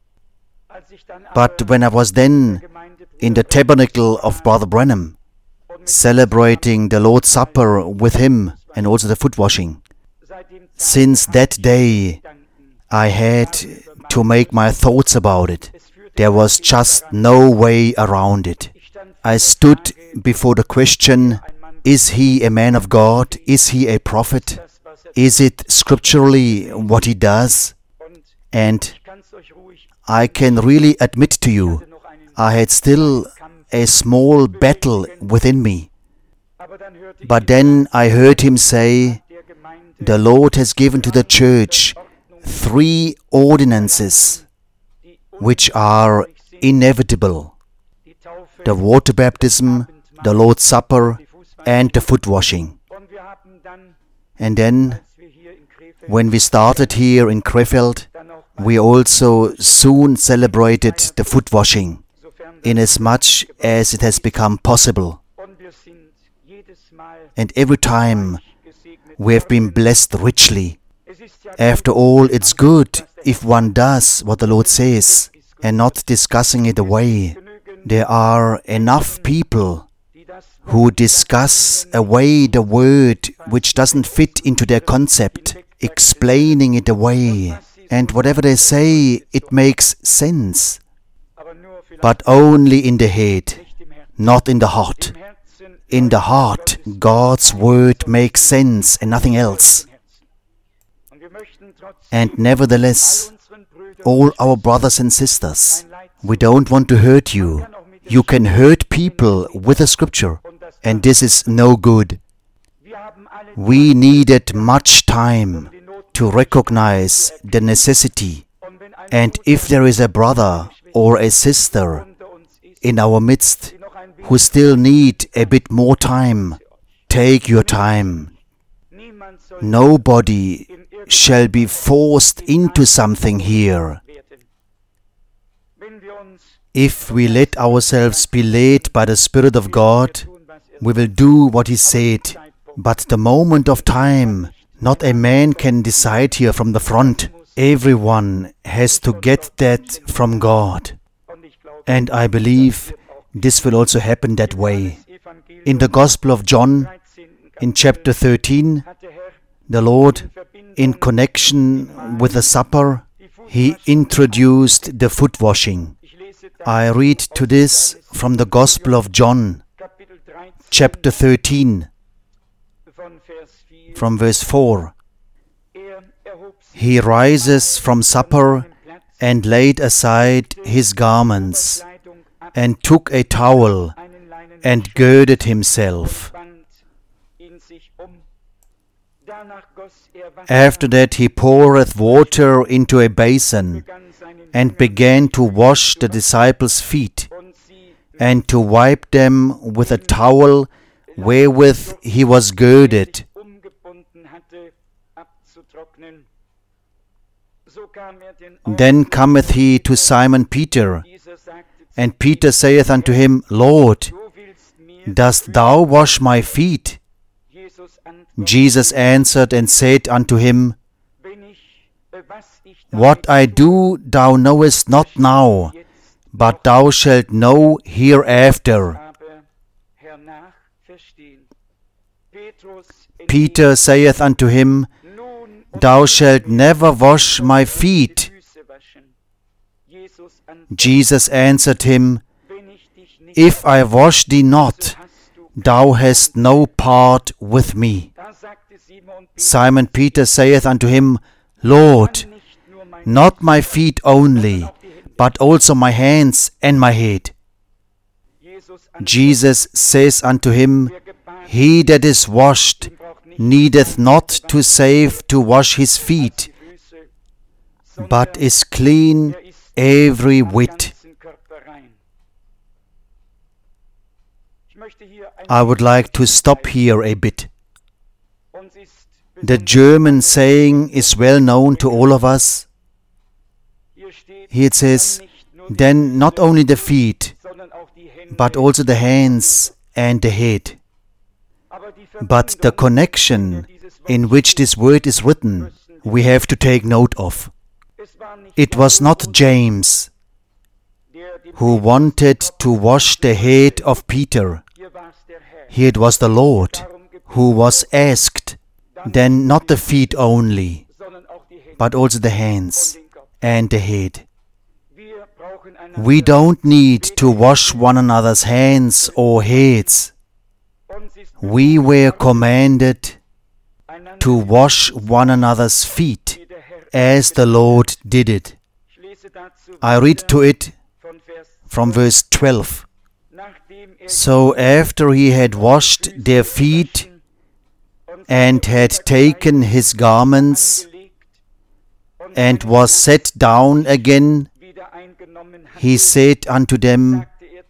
But when I was then in the tabernacle of Brother Branham, celebrating the Lord's Supper with him and also the foot washing, since that day I had to make my thoughts about it. There was just no way around it. I stood before the question, is he a man of God? Is he a prophet? Is it scripturally what he does? And I can really admit to you, I had still a small battle within me. But then I heard him say, the Lord has given to the church three ordinances which are inevitable: the water baptism, the Lord's Supper, and the foot washing. And then, when we started here in Krefeld, we also soon celebrated the foot washing, inasmuch as it has become possible. And every time we have been blessed richly. After all, it's good if one does what the Lord says and not discussing it away. There are enough people who discuss away the word which doesn't fit into their concept, explaining it away. And whatever they say, it makes sense. But only in the head, not in the heart. In the heart, God's word makes sense and nothing else. And nevertheless, all our brothers and sisters, we don't want to hurt you. You can hurt people with the scripture, and this is no good. We needed much time to recognize the necessity. And if there is a brother or a sister in our midst who still need a bit more time, take your time. Nobody shall be forced into something here. If we let ourselves be led by the Spirit of God, we will do what He said. But the moment of time, not a man can decide here from the front. Everyone has to get that from God. And I believe this will also happen that way. In the Gospel of John, in chapter thirteen, the Lord, in connection with the supper, He introduced the foot washing. I read to this from the Gospel of John, chapter thirteen, from verse four. He rises from supper and laid aside his garments, and took a towel, and girded himself. After that he poureth water into a basin, and began to wash the disciples' feet, and to wipe them with a towel wherewith he was girded. Then cometh he to Simon Peter, and Peter saith unto him, Lord, dost thou wash my feet? Jesus answered and said unto him, What I do thou knowest not now, but thou shalt Peter saith unto him, Thou shalt never wash my feet. Jesus answered him, If I wash thee not, thou hast no part with me. Simon Peter saith unto him, Lord, not my feet only, but also my hands and my head. Jesus says unto him, He that is washed needeth not to save to wash his feet, but is clean every whit. I would like to stop here a bit. The German saying is well known to all of us. Here it says, then not only the feet, but also the hands and the head. But the connection in which this word is written, we have to take note of. It was not James who wanted to wash the head of Peter. Here it was the Lord who was asked, then not the feet only, but also the hands and the head. We don't need to wash one another's hands or heads. We were commanded to wash one another's feet as the Lord did it. I read to it from verse twelve. So after he had washed their feet and had taken his garments and was set down again, he said unto them,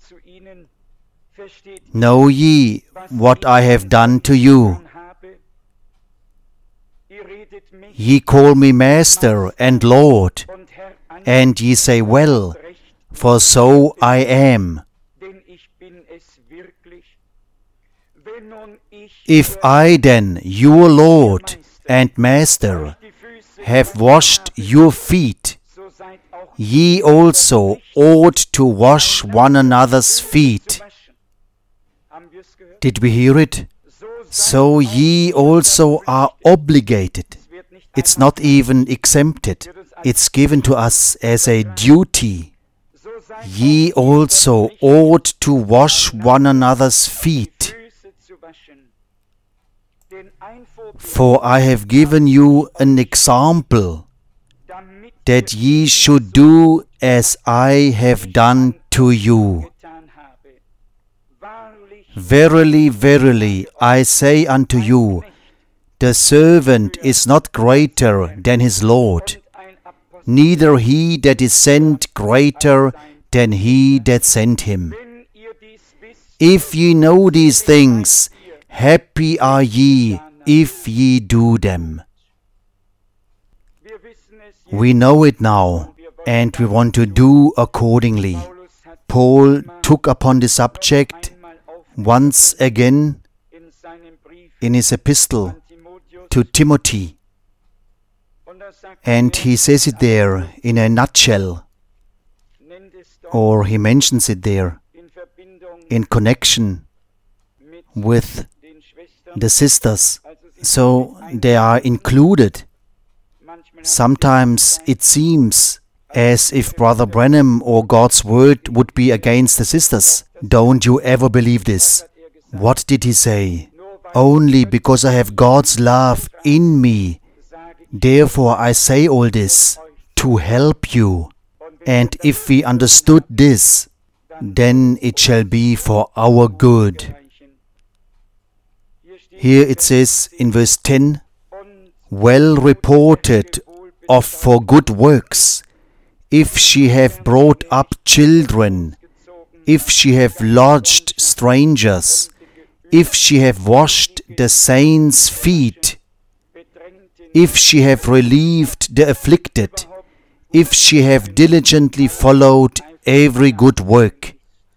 Know ye what I have done to you? Ye call me Master and Lord, and ye say, Well, for so I am. If I then, your Lord and Master, have washed your feet, ye also ought to wash one another's feet. Did we hear it? So ye also are obligated. It's not even exempted. It's given to us as a duty. Ye also ought to wash one another's feet. For I have given you an example, that ye should do as I have done to you. Verily, verily, I say unto you, the servant is not greater than his Lord, neither he that is sent greater than he that sent him. If ye know these things, happy are ye if ye do them. We know it now, and we want to do accordingly. Paul took upon the subject once again in his epistle to Timothy, and he says it there in a nutshell, or he mentions it there in connection with the sisters, so they are included. Sometimes it seems as if Brother Branham or God's Word would be against the sisters. Don't you ever believe this. What did he say? Only because I have God's love in me, therefore I say all this, to help you. And if we understood this, then it shall be for our good. Here it says in verse ten, well reported of for good works, if she have brought up children, if she have lodged strangers, if she have washed the saints' feet, if she have relieved the afflicted, if she have diligently followed every good work.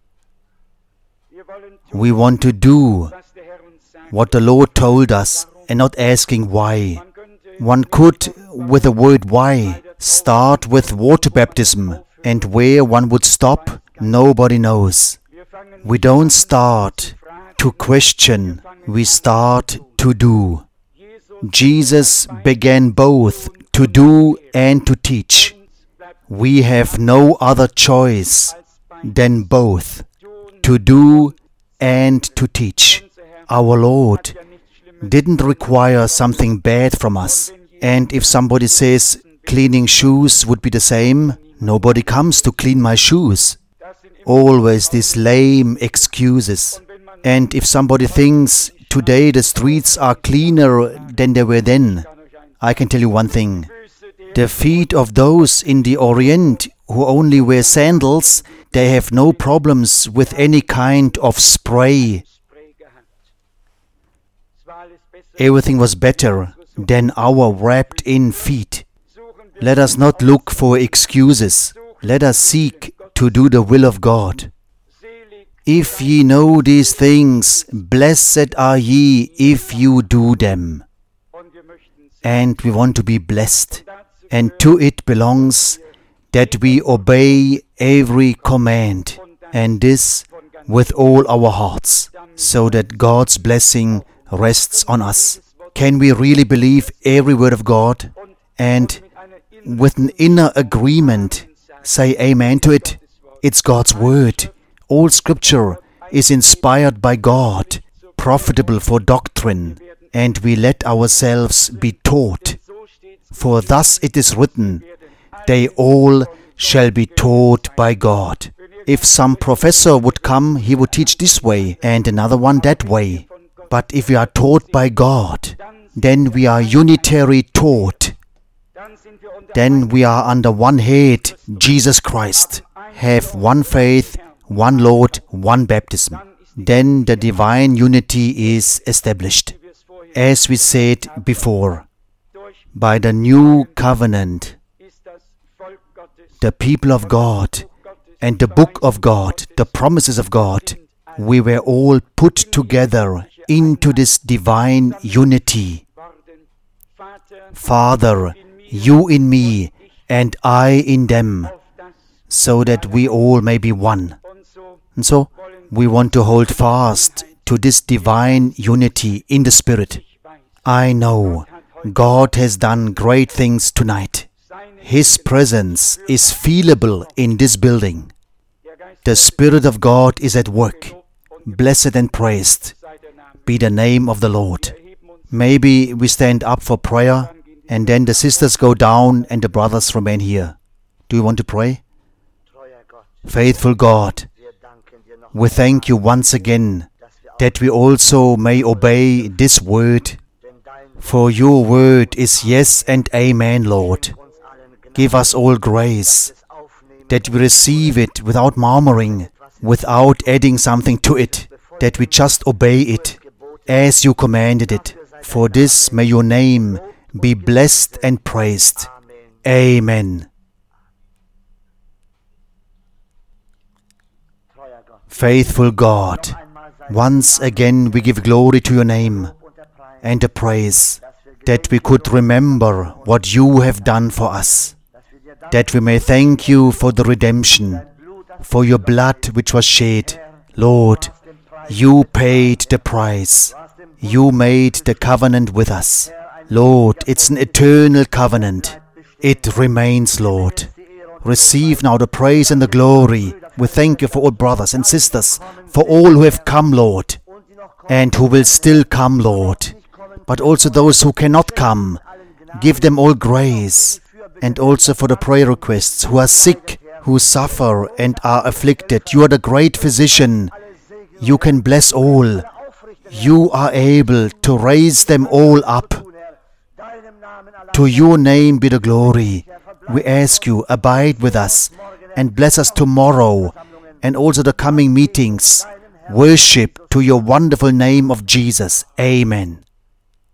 We want to do what the Lord told us and not asking why. One could, with the word why, start with water baptism, and where one would stop, nobody knows. We don't start to question we start to do. Jesus began both to do and to teach. We have no other choice than both, to do and to teach. Our Lord didn't require something bad from us. And if somebody says cleaning shoes would be the same, nobody comes to clean my shoes. Always these lame excuses. And if somebody thinks today the streets are cleaner than they were then, I can tell you one thing. The feet of those in the Orient who only wear sandals, they have no problems with any kind of spray. Everything was better than our wrapped-in feet. Let us not look for excuses. Let us seek to do the will of God. If ye know these things, blessed are ye if you do them. And we want to be blessed. And to it belongs that we obey every command, and this with all our hearts, so that God's blessing rests on us. Can we really believe every word of God and with an inner agreement say amen to it? It's God's word. All scripture is inspired by God, profitable for doctrine, and we let ourselves be taught. For thus it is written, they all shall be taught by God. If some professor would come, he would teach this way and another one that way. But if we are taught by God, then we are unitary taught. Then we are under one head, Jesus Christ, have one faith, one Lord, one baptism. Then the divine unity is established. As we said before, by the new covenant, the people of God and the book of God, the promises of God, we were all put together into this divine unity. Father, you in me and I in them, so that we all may be one. And so, we want to hold fast to this divine unity in the Spirit. I know God has done great things tonight. His presence is feelable in this building. The Spirit of God is at work. Blessed and praised be the name of the Lord. Maybe we stand up for prayer, and then the sisters go down and the brothers remain here. Do you want to pray? Faithful God, we thank you once again that we also may obey this word. For your word is yes and amen, Lord. Give us all grace that we receive it without murmuring, without adding something to it, that we just obey it as you commanded it. For this may your name be blessed and praised. Amen. Faithful God, once again we give glory to your name and the praise that we could remember what you have done for us, that we may thank you for the redemption, for your blood which was shed. Lord, you paid the price. You made the covenant with us. Lord, it's an eternal covenant. It remains, Lord. Receive now the praise and the glory. We thank you for all brothers and sisters, for all who have come, Lord, and who will still come, Lord. But also those who cannot come, give them all grace. And also for the prayer requests, who are sick, who suffer and are afflicted. You are the great physician. You can bless all. You are able to raise them all up. To your name be the glory. We ask you, abide with us and bless us tomorrow and also the coming meetings. Worship to your wonderful name of Jesus. Amen.